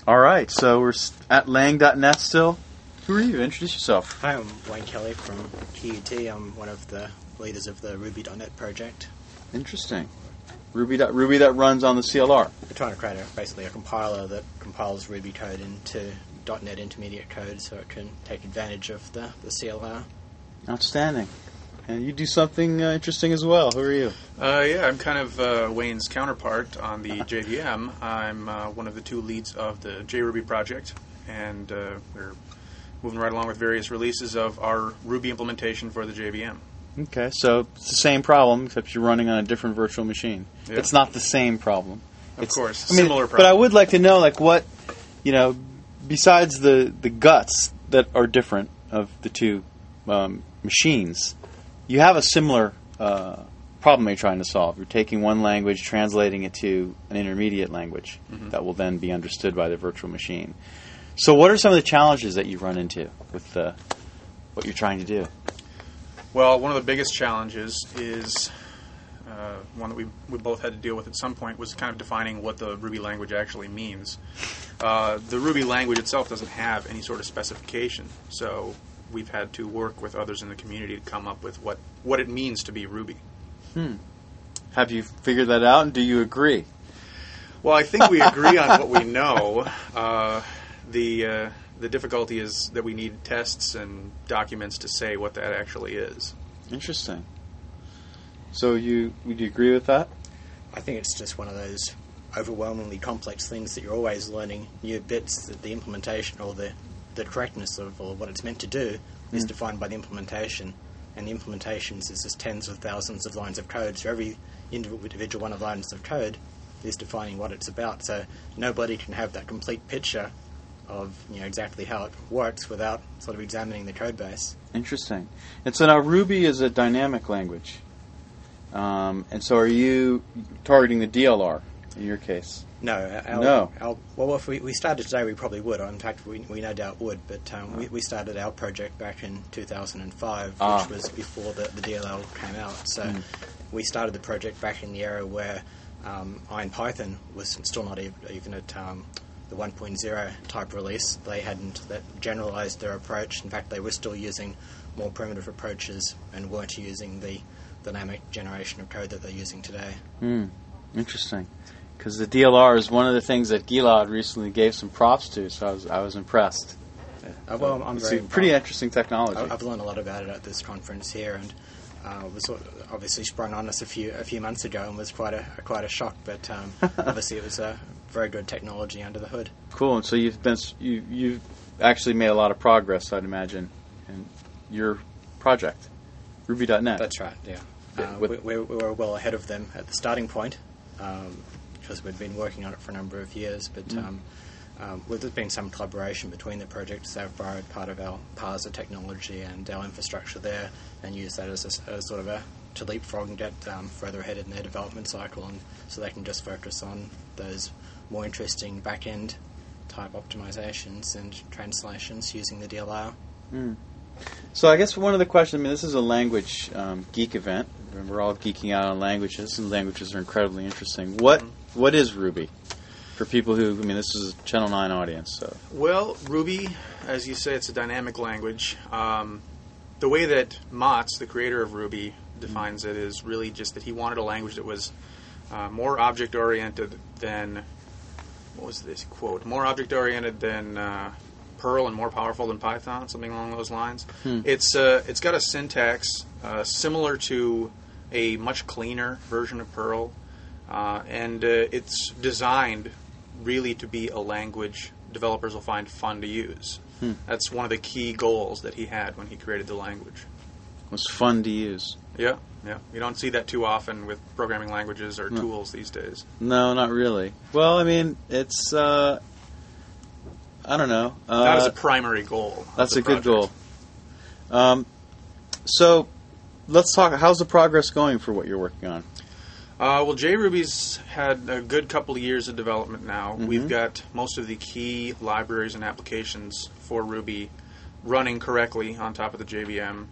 All right, so we're at lang.net still. Who are you? Introduce yourself. Hi, I'm Wayne Kelly from QUT. I'm one of the leaders of the Ruby.NET project. Interesting. Ruby that runs on the CLR. We're trying to create basically a compiler that compiles Ruby code into .NET Intermediate code so it can take advantage of the CLR. Outstanding. And you do something interesting as well. Who are you? Yeah, I'm kind of Wayne's counterpart on the JVM. I'm one of the two leads of the JRuby project, and we're moving right along with various releases of our Ruby implementation for the JVM. Okay, so it's the same problem, except you're running on a different virtual machine. Yep. It's not the same problem. Of course, similar problem. But I would like to know, like, what, besides the guts that are different of the two machines, you have a similar problem you're trying to solve. You're taking one language, translating it to an intermediate language that will then be understood by the virtual machine. So what are some of the challenges that you run into with what you're trying to do? Well, one of the biggest challenges is one that we both had to deal with at some point was kind of defining what the Ruby language actually means. The Ruby language itself doesn't have any sort of specification, so we've had to work with others in the community to come up with what it means to be Ruby. Have you figured that out, and do you agree? Well, I think we agree on what we know. The difficulty is that we need tests and documents to say what that actually is. Interesting. So would you agree with that? I think it's just one of those overwhelmingly complex things that you're always learning new bits, that the implementation or the correctness of or what it's meant to do is defined by the implementation. And the implementations is just tens of thousands of lines of code. So every individual one of lines of code is defining what it's about. So nobody can have that complete picture of exactly how it works without sort of examining the code base. Interesting. And so now Ruby is a dynamic language. And so are you targeting the DLR in your case? No. Well, if we started today, we probably would. In fact, we no doubt would. But we started our project back in 2005, which was before the DLL came out. So we started the project back in the era where IronPython was still not even at the 1.0 type release. They hadn't generalized their approach. In fact, they were still using more primitive approaches and weren't using the dynamic generation of code that they're using today. Interesting. Because the DLR is one of the things that Gilad recently gave some props to, so I was impressed. Well, I'm very pretty interesting technology. I've learned a lot about it at this conference here, and was obviously sprung on us a few months ago, and was quite a shock. But obviously, it was a very good technology under the hood. Cool. And so you've actually made a lot of progress, I'd imagine, in your project, Ruby.NET. That's right. Yeah, we were well ahead of them at the starting point. Because we'd been working on it for a number of years, but there's been some collaboration between the projects. They've borrowed part of our parser technology and our infrastructure there and used that as sort of to leapfrog and get further ahead in their development cycle, and so they can just focus on those more interesting back-end type optimizations and translations using the DLR. So I guess one of the questions, this is a language geek event. We're all geeking out on languages, and languages are incredibly interesting. What is Ruby? For people who, this is a Channel 9 audience. So. Well, Ruby, as you say, it's a dynamic language. The way that Motz, the creator of Ruby, defines it is really just that he wanted a language that was more object-oriented than, what was this quote? More object-oriented than Perl and more powerful than Python, something along those lines. It's got a syntax similar to a much cleaner version of Perl, and it's designed really to be a language developers will find fun to use. That's one of the key goals that he had when he created the language. It was fun to use. Yeah. You don't see that too often with programming languages or tools these days. No, not really. Well, it's I don't know. Not as a primary goal. That's a good goal. So let's talk. How's the progress going for what you're working on? Well, JRuby's had a good couple of years of development now. We've got most of the key libraries and applications for Ruby running correctly on top of the JVM.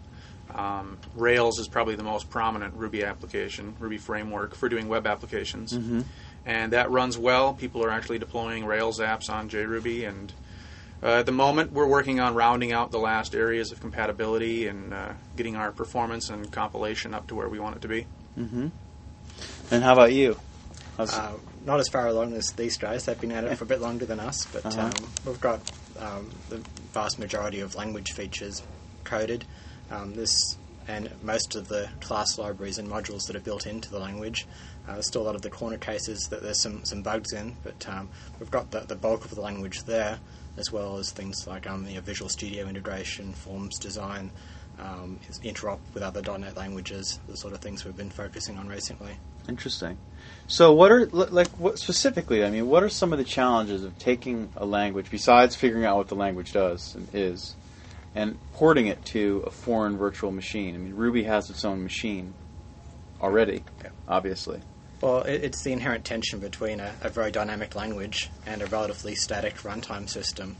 Rails is probably the most prominent Ruby application, Ruby framework for doing web applications. and that runs well. People are actually deploying Rails apps on JRuby, and at the moment we're working on rounding out the last areas of compatibility and getting our performance and compilation up to where we want it to be. Mm-hmm. And how about you? Not as far along as these guys. They've been at it for a bit longer than us, but we've got the vast majority of language features coded. And most of the class libraries and modules that are built into the language. There's still a lot of the corner cases that there's some bugs in, but we've got the bulk of the language there, as well as things like Visual Studio integration, forms design, interop with other .NET languages, the sort of things we've been focusing on recently. Interesting. So what specifically, I mean, what are some of the challenges of taking a language, besides figuring out what the language does and is, and porting it to a foreign virtual machine? I mean, Ruby has its own machine already, obviously. Well, it's the inherent tension between a very dynamic language and a relatively static runtime system.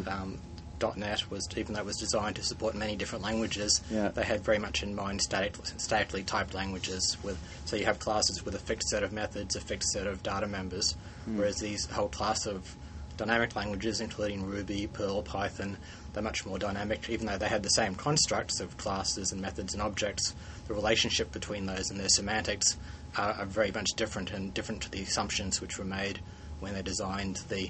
.NET was, even though it was designed to support many different languages, they had very much in mind statically typed languages. So you have classes with a fixed set of methods, a fixed set of data members, whereas these whole class of dynamic languages, including Ruby, Perl, Python, they're much more dynamic. Even though they had the same constructs of classes and methods and objects, the relationship between those and their semantics are very much different, and different to the assumptions which were made when they designed the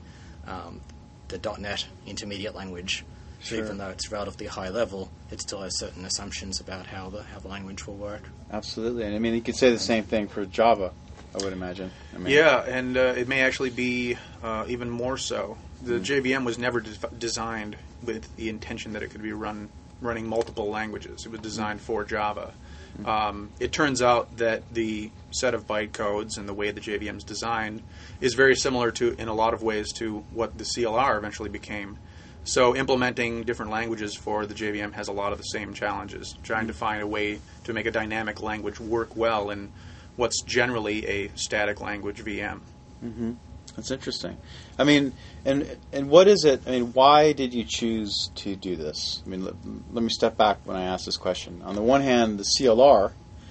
.NET intermediate language. So even though it's relatively high level, it still has certain assumptions about how the language will work. Absolutely. And I mean, you could say the same thing for Java, I would imagine. And it may actually be even more so. The JVM was never designed with the intention that it could be running multiple languages. It was designed for Java. It turns out that the set of bytecodes and the way the JVM is designed is very similar to, in a lot of ways, to what the CLR eventually became. So implementing different languages for the JVM has a lot of the same challenges, trying to find a way to make a dynamic language work well in what's generally a static language VM. Mm-hmm. That's interesting. I mean, and what is it? I mean, why did you choose to do this? I mean, let me step back when I ask this question. On the one hand, the CLR,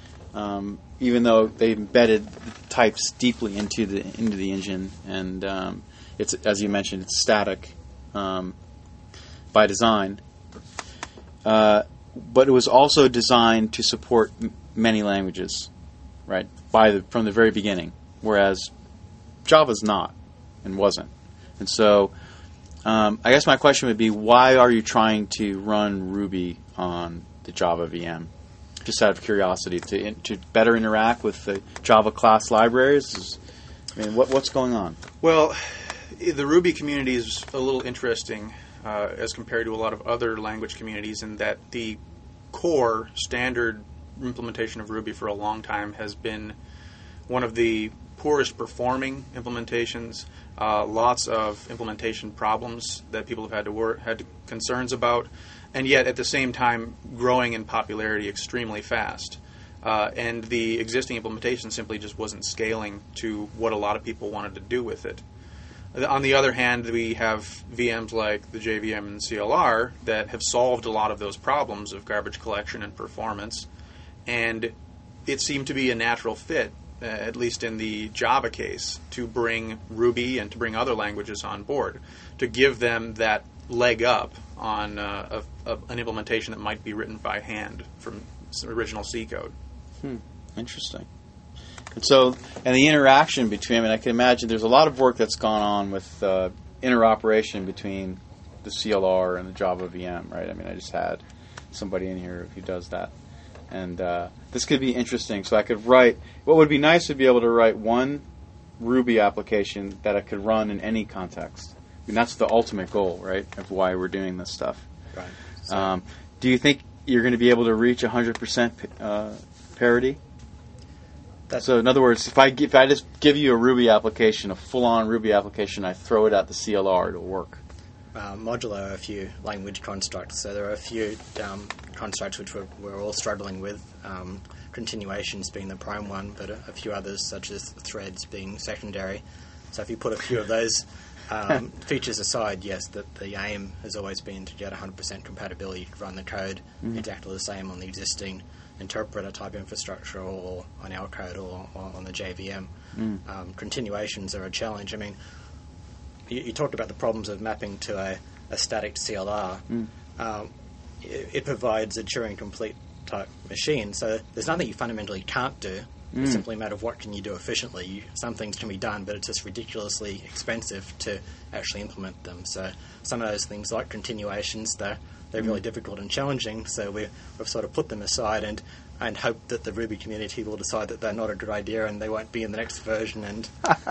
even though they embedded types deeply into the engine, and it's, as you mentioned, it's static by design, but it was also designed to support many languages, right? From the very beginning, whereas Java's not and wasn't. And so I guess my question would be, why are you trying to run Ruby on the Java VM? Just out of curiosity, to better interact with the Java class libraries? I mean, what's going on? Well, the Ruby community is a little interesting as compared to a lot of other language communities, in that the core standard implementation of Ruby for a long time has been one of the poorest performing implementations, lots of implementation problems that people have had concerns about, and yet at the same time growing in popularity extremely fast. And the existing implementation simply just wasn't scaling to what a lot of people wanted to do with it. On the other hand, we have VMs like the JVM and CLR that have solved a lot of those problems of garbage collection and performance, and it seemed to be a natural fit, at least in the Java case, to bring Ruby and to bring other languages on board, to give them that leg up on an implementation that might be written by hand from original C code. Interesting. And so, and the interaction between, I mean, I can imagine there's a lot of work that's gone on with interoperation between the CLR and the Java VM, right? I mean, I just had somebody in here who does that. And this could be interesting. So I could write, what would be nice would be able to write one Ruby application that I could run in any context. I mean, that's the ultimate goal, right, of why we're doing this stuff. Right. So, do you think you're going to be able to reach 100% parity? So in other words, if I just give you a Ruby application, a full-on Ruby application, I throw it at the CLR, it'll work. Modulo are a few language constructs. So there are a few constructs which we're all struggling with, continuations being the prime one, but a few others, such as threads, being secondary. So if you put a few of those features aside, yes, the aim has always been to get 100% compatibility to run the code exactly the same on the existing interpreter type infrastructure, or on our code, or on the JVM. Continuations are a challenge. I mean, you talked about the problems of mapping to a static CLR. It provides a Turing complete type machine, so there's nothing you fundamentally can't do. It's simply a matter of what can you do efficiently. Some things can be done, but it's just ridiculously expensive to actually implement them. So some of those things, like continuations, they're really difficult and challenging. So we've sort of put them aside and hope that the Ruby community will decide that they're not a good idea and they won't be in the next version. And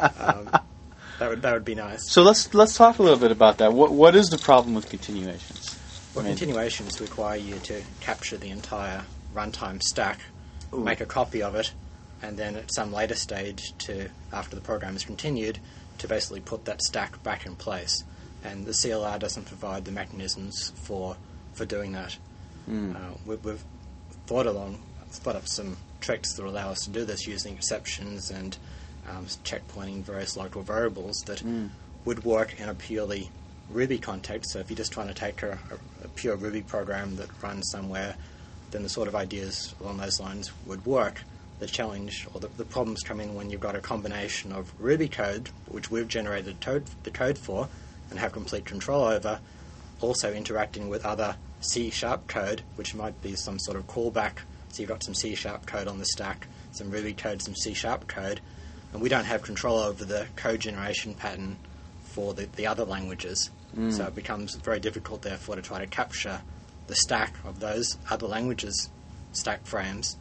that would be nice. So let's talk a little bit about that. What is the problem with continuations? Well, continuations require you to capture the entire runtime stack, make a copy of it, and then at some later stage, after the program is continued, to basically put that stack back in place. And the CLR doesn't provide the mechanisms for doing that. We've thought up some tricks that allow us to do this using exceptions and checkpointing various local variables that would work in a purely Ruby context. So if you're just trying to take a pure Ruby program that runs somewhere, then the sort of ideas along those lines would work. The challenge or the problems come in when you've got a combination of Ruby code, which we've generated the code for and have complete control over, also interacting with other C# code, which might be some sort of callback. So you've got some C# code on the stack, some Ruby code, some C# code, and we don't have control over the code generation pattern for the other languages. So it becomes very difficult, therefore, to try to capture the stack of those other languages' stack frames.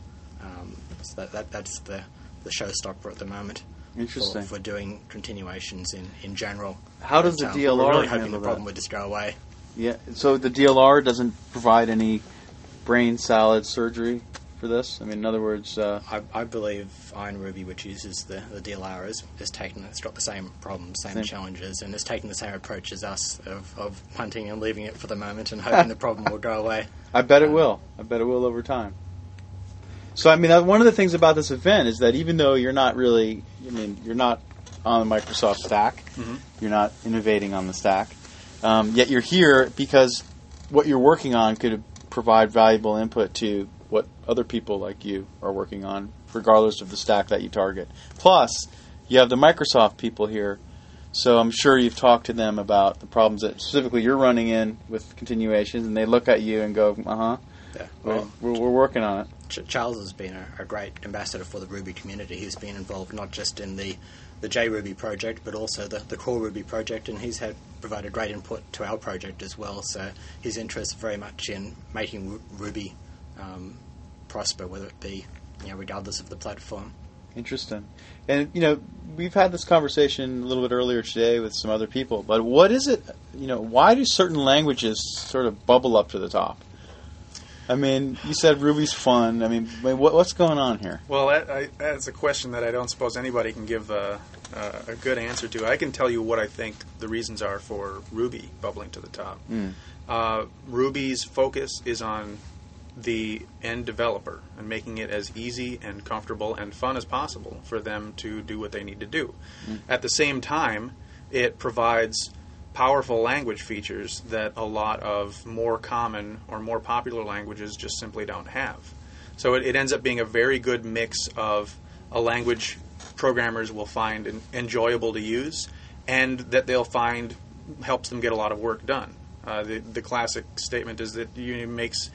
So that's the showstopper at the moment. Interesting. For doing continuations in general. How does the DLR we're really hoping handle the problem that? would just go away. Yeah. So the DLR doesn't provide any brain salad surgery for this? I mean, in other words... I believe Iron Ruby, which uses the DLR, it's got the same problems, same challenges, and it's taking the same approach as us of punting and leaving it for the moment and hoping the problem will go away. I bet it will. I bet it will over time. So, I mean, one of the things about this event is that even though you're not really... I mean, you're not on the Microsoft stack. You're not innovating on the stack. Yet you're here because what you're working on could provide valuable input to what other people like you are working on, regardless of the stack that you target. Plus, you have the Microsoft people here, so I'm sure you've talked to them about the problems that specifically you're running in with continuations, and they look at you and go, Yeah, we're working on it. Charles has been a great ambassador for the Ruby community. He's been involved not just in the JRuby project, but also the core Ruby project, and he's provided great input to our project as well. So his interest very much in making Ruby prosper, whether it be regardless of the platform. Interesting. And we've had this conversation a little bit earlier today with some other people. But what is it? Why do certain languages sort of bubble up to the top? I mean, you said Ruby's fun. I mean, what's going on here? Well, that's a question that I don't suppose anybody can give a good answer to. I can tell you what I think the reasons are for Ruby bubbling to the top. Ruby's focus is on the end developer and making it as easy and comfortable and fun as possible for them to do what they need to do. At the same time, it provides powerful language features that a lot of more common or more popular languages just simply don't have. So it ends up being a very good mix of a language programmers will find enjoyable to use and that they'll find helps them get a lot of work done. The classic statement is that it makes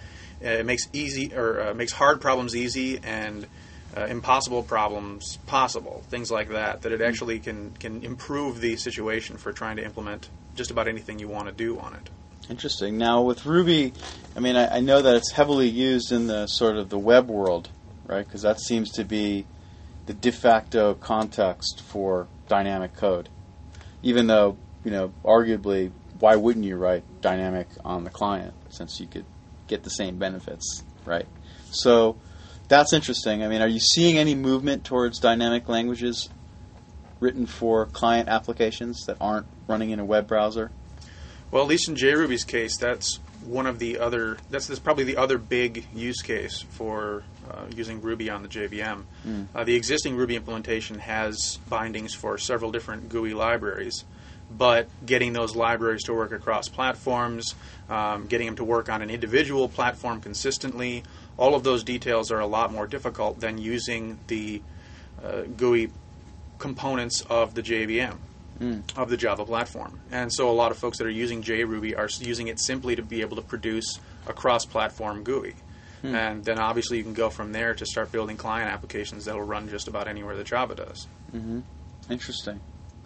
hard problems easy and impossible problems possible. Things like that. That it actually can improve the situation for trying to implement just about anything you want to do on it. Interesting. Now with Ruby, I mean, I know that it's heavily used in the sort of the web world, right? Because that seems to be the de facto context for dynamic code. Even though, arguably, why wouldn't you write dynamic on the client since you could get the same benefits, right? So that's interesting. I mean, are you seeing any movement towards dynamic languages written for client applications that aren't running in a web browser? Well, at least in JRuby's case, that's one of the other. That's probably the other big use case for using Ruby on the JVM. The existing Ruby implementation has bindings for several different GUI libraries, but getting those libraries to work across platforms, getting them to work on an individual platform consistently, all of those details are a lot more difficult than using the GUI components of the JVM, of the Java platform. And so a lot of folks that are using JRuby are using it simply to be able to produce a cross-platform GUI. And then obviously you can go from there to start building client applications that will run just about anywhere that Java does. Interesting.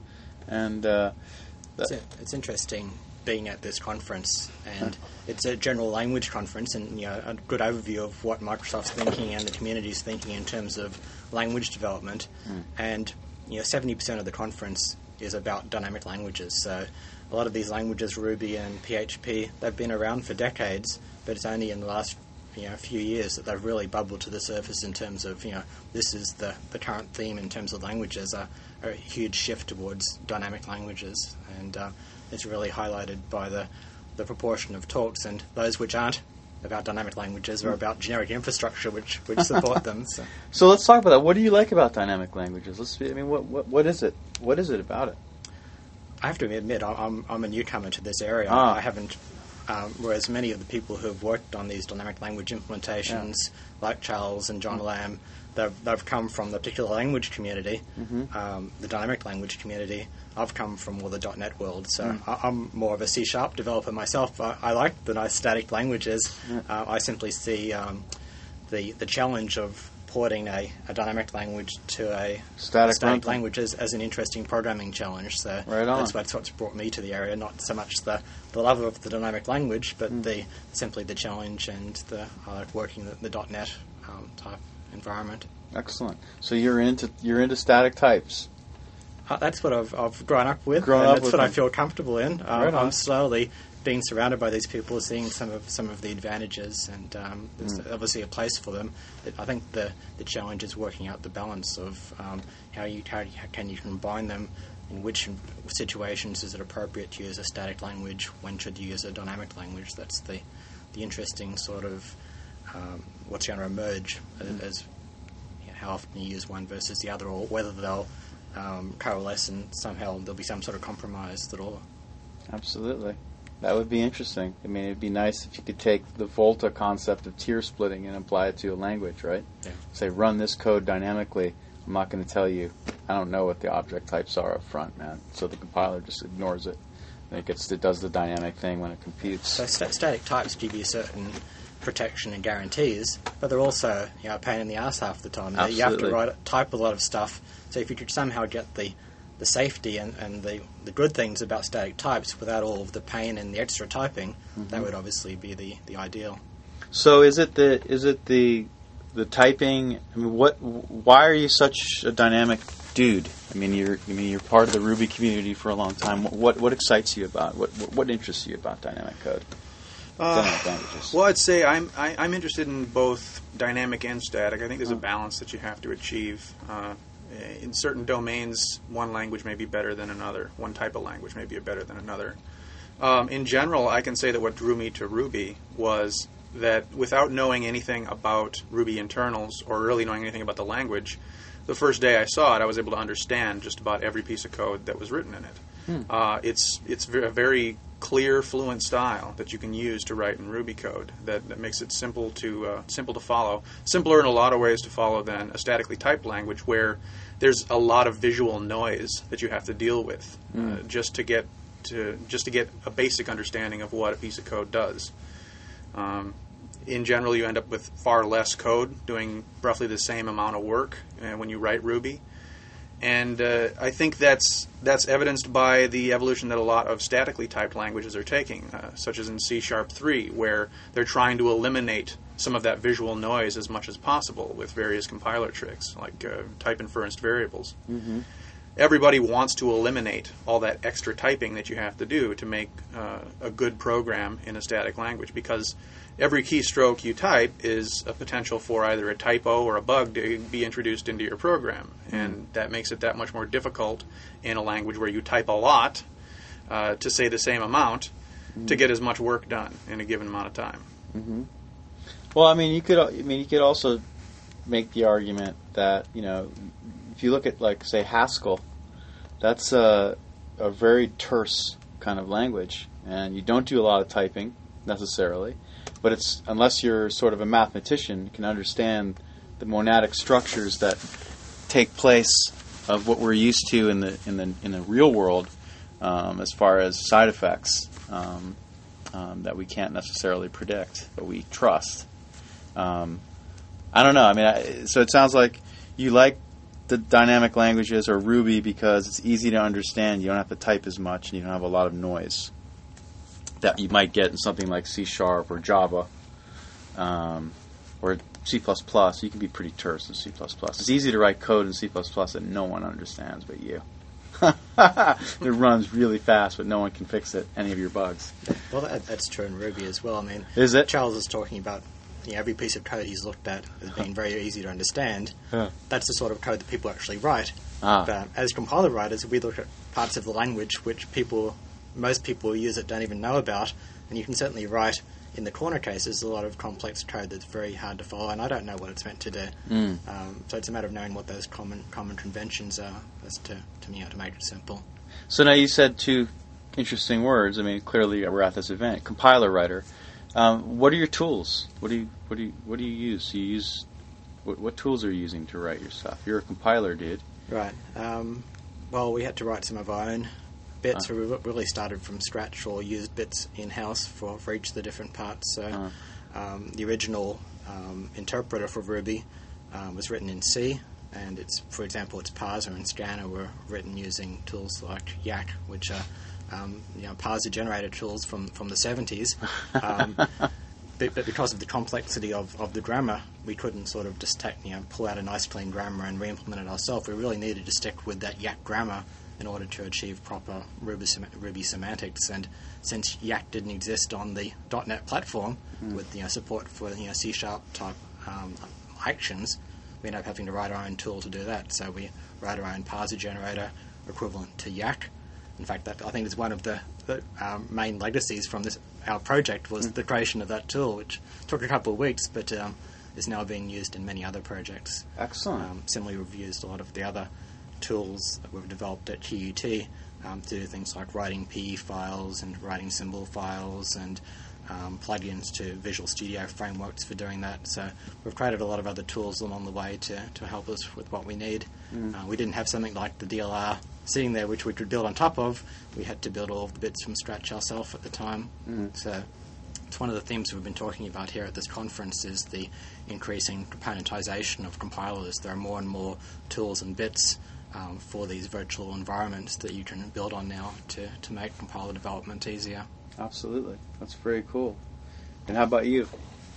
And it's interesting being at this conference, and it's a general language conference, and a good overview of what Microsoft's thinking and the community's thinking in terms of language development. And 70% of the conference is about dynamic languages. So a lot of these languages, Ruby and PHP, they've been around for decades, but it's only in the last few years that they've really bubbled to the surface in terms of this is the current theme in terms of languages, a huge shift towards dynamic languages, and it's really highlighted by the proportion of talks, and those which aren't about dynamic languages are about generic infrastructure which support them. So let's talk about that. What do you like about dynamic languages? What is it? What is it about it? I have to admit, I'm a newcomer to this area. I haven't. Whereas many of the people who have worked on these dynamic language implementations, like Charles and John Lamb, they've come from the particular language community, the dynamic language community. I've come from more the .NET world, so I'm more of a C# developer myself. I like the nice static languages. I simply see the challenge of porting a dynamic language to a static language as an interesting programming challenge. So that's what's brought me to the area, not so much the love of the dynamic language, but simply the challenge and the working the .NET type environment. Excellent. So you're into static types. That's what I've grown up with, that's what I feel comfortable in. I'm slowly being surrounded by these people, seeing some of the advantages, and there's obviously a place for them. I think the challenge is working out the balance of how can you combine them. In which situations is it appropriate to use a static language? When should you use a dynamic language? That's the interesting sort of what's going to emerge as how often you use one versus the other, or whether they'll coalesce and somehow there'll be some sort of compromise that'll. Absolutely. That would be interesting. I mean, it'd be nice if you could take the Volta concept of tier splitting and apply it to a language, right? Yeah. Say, run this code dynamically. I'm not going to tell you. I don't know what the object types are up front, man. So the compiler just ignores it. And it does the dynamic thing when it computes. So static types give you certain protection and guarantees, but they're also a pain in the ass half the time. Absolutely. You have to type a lot of stuff. So if you could somehow get the safety and the good things about static types without all of the pain and the extra typing, that would obviously be the ideal. So is it the typing? I mean, why are you such a dynamic dude? I mean, you're part of the Ruby community for a long time. What excites you about what interests you about dynamic code? Dynamic languages. Well, I'd say I'm interested in both dynamic and static. I think there's a balance that you have to achieve. In certain domains, one language may be better than another. One type of language may be better than another. In general, I can say that what drew me to Ruby was that without knowing anything about Ruby internals or really knowing anything about the language, the first day I saw it, I was able to understand just about every piece of code that was written in it. It's a very clear, fluent style that you can use to write in Ruby code that makes it simple to follow. Simpler in a lot of ways to follow than a statically typed language where there's a lot of visual noise that you have to deal with just to get a basic understanding of what a piece of code does. In general, you end up with far less code doing roughly the same amount of work when you write Ruby. And I think that's evidenced by the evolution that a lot of statically typed languages are taking, such as in C#3, where they're trying to eliminate some of that visual noise as much as possible with various compiler tricks, like type inferenced variables. Everybody wants to eliminate all that extra typing that you have to do to make a good program in a static language, because every keystroke you type is a potential for either a typo or a bug to be introduced into your program. And that makes it that much more difficult in a language where you type a lot to say the same amount to get as much work done in a given amount of time. Well, I mean, you could also make the argument that, if you look at, like, say, Haskell, that's a very terse kind of language, and you don't do a lot of typing necessarily. But it's, unless you're sort of a mathematician, you can understand the monadic structures that take place of what we're used to in the real world, as far as side effects that we can't necessarily predict, but we trust. I don't know. I mean, so it sounds like you like the dynamic languages or Ruby because it's easy to understand. You don't have to type as much, and you don't have a lot of noise that you might get in something like C# or Java or C++. You can be pretty terse in C++. It's easy to write code in C++ that no one understands but you. It runs really fast, but no one can fix it. Any of your bugs. Well, that's true in Ruby as well. I mean, is it? Charles is talking about every piece of code he's looked at as being very easy to understand. That's the sort of code that people actually write. But as compiler writers, we look at parts of the language which most people who use it don't even know about, and you can certainly write, in the corner cases, a lot of complex code that's very hard to follow, and I don't know what it's meant to do. So it's a matter of knowing what those common conventions are as to make it simple. So now you said two interesting words. I mean, clearly we're at this event. Compiler writer. What are your tools? What do you use? What tools are you using to write your stuff? You're a compiler, dude. Right. Well, we had to write some of our own bits. We really started from scratch or used bits in-house for each of the different parts. So the original interpreter for Ruby was written in C, and for example, its parser and scanner were written using tools like Yak, which are parser-generated tools from the 70s. But because of the complexity of the grammar, we couldn't sort of just pull out a nice clean grammar and re-implement it ourselves. We really needed to stick with that Yak grammar in order to achieve proper Ruby semantics. And since Yak didn't exist on the .NET platform with support for C# type actions, we ended up having to write our own tool to do that. So we write our own parser generator equivalent to Yak. In fact, that I think is one of the main legacies from our project was the creation of that tool, which took a couple of weeks, but is now being used in many other projects. Excellent. Similarly, we've used a lot of the other tools that we've developed at QUT to do things like writing PE files and writing symbol files and plugins to Visual Studio frameworks for doing that. So we've created a lot of other tools along the way to help us with what we need. We didn't have something like the DLR sitting there which we could build on top of. We had to build all of the bits from scratch ourselves at the time. So it's one of the themes we've been talking about here at this conference is the increasing componentization of compilers. There are more and more tools and bits for these virtual environments that you can build on now to make compiler development easier. Absolutely. That's very cool. And how about you?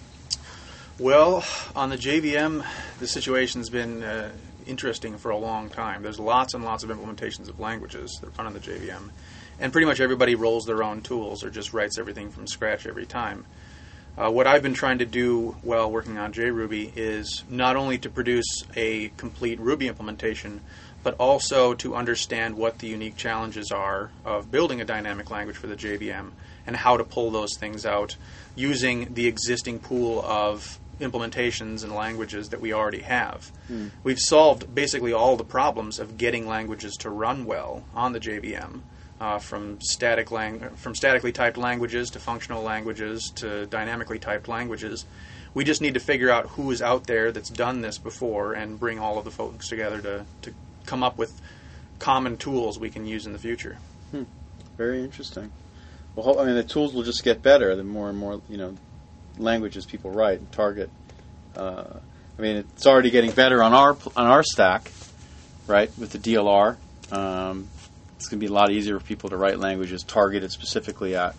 Well, on the JVM, the situation's been interesting for a long time. There's lots and lots of implementations of languages that run on the JVM. And pretty much everybody rolls their own tools or just writes everything from scratch every time. What I've been trying to do while working on JRuby is not only to produce a complete Ruby implementation, but also to understand what the unique challenges are of building a dynamic language for the JVM and how to pull those things out using the existing pool of implementations and languages that we already have. We've solved basically all the problems of getting languages to run well on the JVM, from statically typed languages to functional languages to dynamically typed languages. We just need to figure out who is out there that's done this before and bring all of the folks together to come up with common tools we can use in the future. Very interesting. Well, I mean, the tools will just get better the more and more languages people write and target. I mean, it's already getting better on our stack, right? With the DLR, it's going to be a lot easier for people to write languages targeted specifically at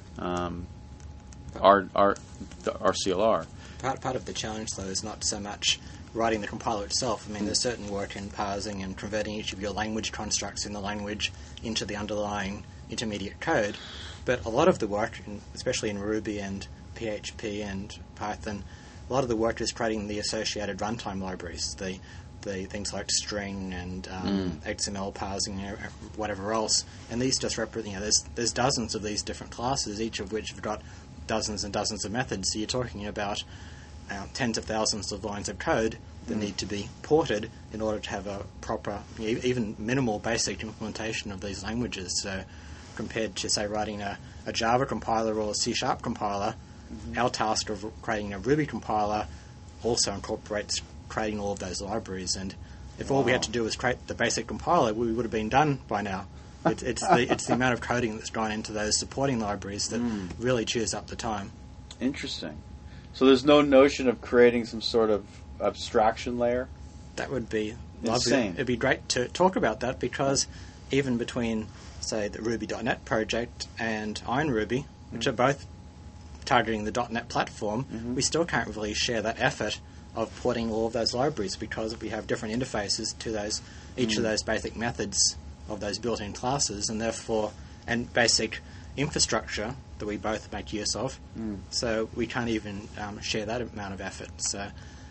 our CLR. Part of the challenge, though, is not so much writing the compiler itself. I mean, there's certain work in parsing and converting each of your language constructs in the language into the underlying intermediate code. But a lot of the work, especially in Ruby and PHP and Python, a lot of the work is creating the associated runtime libraries, the things like string and XML parsing and whatever else. And these just represent, there's dozens of these different classes, each of which have got dozens and dozens of methods. So you're talking about tens of thousands of lines of code that need to be ported in order to have a proper, even minimal basic implementation of these languages. So compared to, say, writing a Java compiler or a C# compiler, our task of creating a Ruby compiler also incorporates creating all of those libraries. And If all we had to do was create the basic compiler, we would have been done by now. It's the amount of coding that's gone into those supporting libraries that really chews up the time. Interesting. So there's no notion of creating some sort of abstraction layer? That would be insane. Lovely. It'd be great to talk about that, because even between, say, the Ruby.NET project and IronRuby, which are both targeting the .NET platform, we still can't really share that effort of porting all of those libraries, because we have different interfaces to those each of those basic methods of those built-in classes, and therefore, and basic infrastructure that we both make use of. So we can't even share that amount of effort. So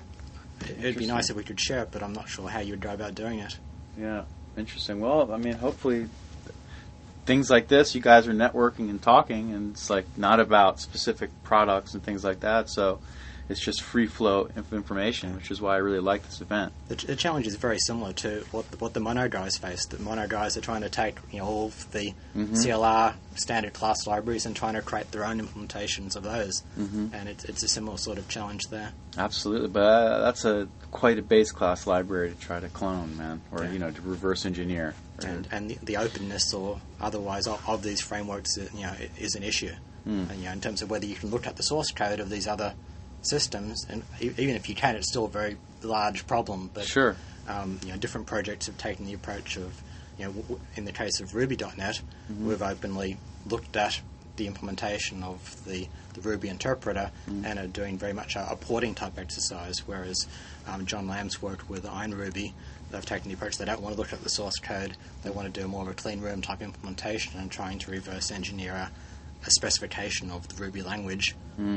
it'd be nice if we could share it, but I'm not sure how you would go about doing it. Yeah, interesting. Well, I mean, hopefully things like this, you guys are networking and talking, and it's like not about specific products and things like that, so it's just free flow of information, which is why I really like this event. The challenge is very similar to what the Mono guys face. The Mono guys are trying to take all of the CLR standard class libraries and trying to create their own implementations of those, and it's a similar sort of challenge there. Absolutely, but that's quite a base class library to try to clone, man, or to reverse engineer. And the openness or otherwise of these frameworks, is an issue. And, in terms of whether you can look at the source code of these other systems, and even if you can, it's still a very large problem. But sure, different projects have taken the approach of, in the case of Ruby.NET, we've openly looked at the implementation of the Ruby interpreter and are doing very much a porting type exercise, whereas John Lamb's worked with IronRuby. They've taken the approach they don't want to look at the source code, they want to do more of a clean room type implementation and trying to reverse engineer a specification of the Ruby language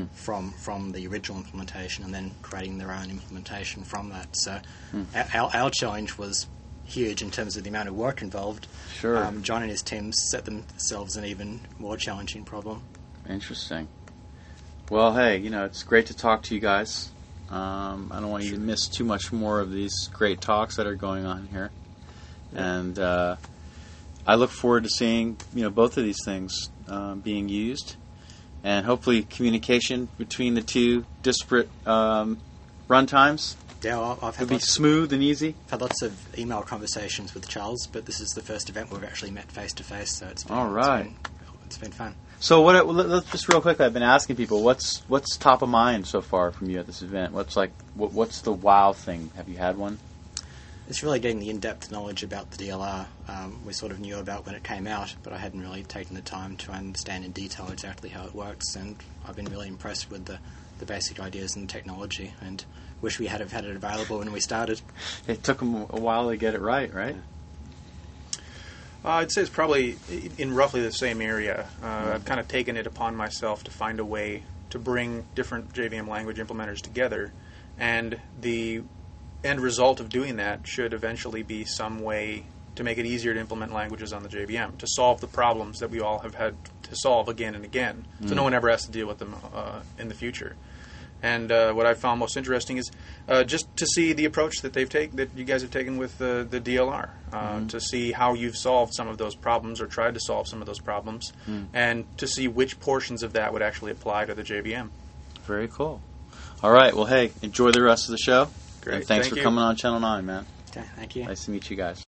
from the original implementation, and then creating their own implementation from that. So our challenge was huge in terms of the amount of work involved. Sure. John and his team set themselves an even more challenging problem. Interesting. Well, hey, it's great to talk to you guys. I don't want you to miss too much more of these great talks that are going on here. And I look forward to seeing, both of these things being used, and hopefully communication between the two disparate runtimes. Yeah, I've had be smooth and easy. I've had lots of email conversations with Charles, but this is the first event we've actually met face to face, so it's been, all right. It's been fun. So let's just real quickly, I've been asking people, what's top of mind so far from you at this event? What's the wow thing? Have you had one? It's really getting the in-depth knowledge about the DLR. We sort of knew about when it came out, but I hadn't really taken the time to understand in detail exactly how it works, and I've been really impressed with the basic ideas and the technology, and wish we had had it available when we started. It took them a while to get it right? Yeah. I'd say it's probably in roughly the same area. I've kind of taken it upon myself to find a way to bring different JVM language implementers together, and the end result of doing that should eventually be some way to make it easier to implement languages on the JVM, to solve the problems that we all have had to solve again and again, so no one ever has to deal with them in the future. And what I found most interesting is just to see the approach that that you guys have taken with the DLR, to see how you've solved some of those problems or tried to solve some of those problems, and to see which portions of that would actually apply to the JVM. Very cool. All right. Well, hey, enjoy the rest of the show. Great. And thanks Thank for you. coming on Channel 9, man. Okay, thank you. Nice to meet you guys.